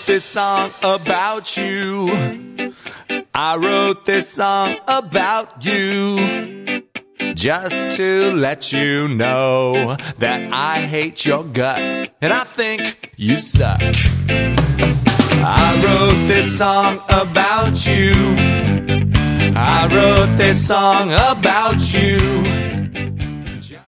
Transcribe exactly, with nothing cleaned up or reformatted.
wrote this song about you. I wrote this song about you, just to let you know that I hate your guts and I think you suck. I wrote this song about you. I wrote this song about you,